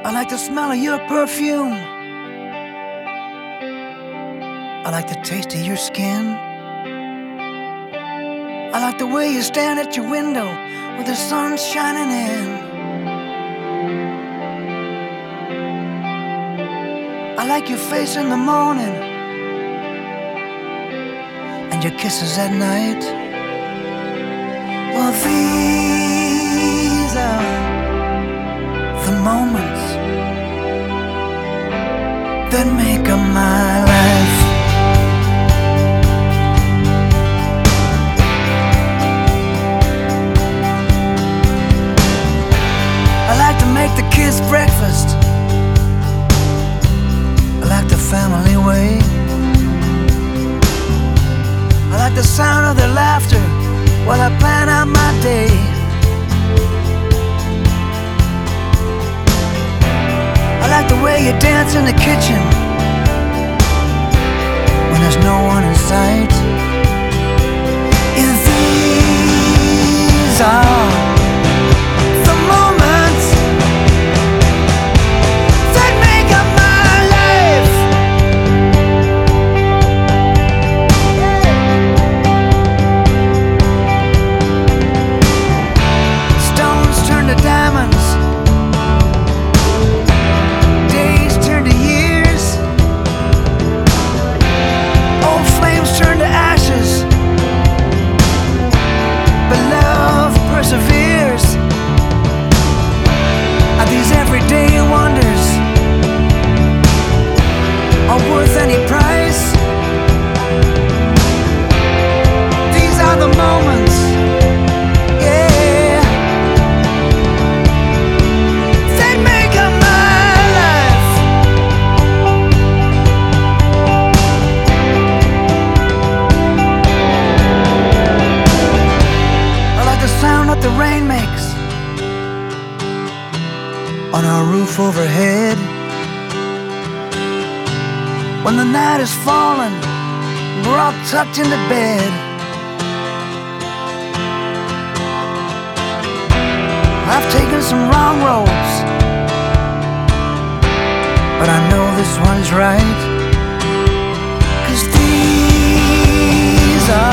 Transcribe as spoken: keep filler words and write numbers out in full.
I like the smell of your perfume. I like the taste of your skin. I like the way you stand at your window with the sun shining in. I like your face in the morning and your kisses at night. Well, these are the moments that make up my life. I like to make the kids breakfast. I like the family way. I like the sound of their laughter while I plan out my day. I like the way you dance in the kitchen when there's no one in sight. And these are the moments that make up my life. Stones turn to diamonds, perseveres. Are these everyday wonders are worth any price? These are the moments, yeah, that make up my life. I like the sound that the rain makes on our roof overhead. When the night is falling, we're all tucked into bed. I've taken some wrong roads, but I know this one's right. 'Cause these are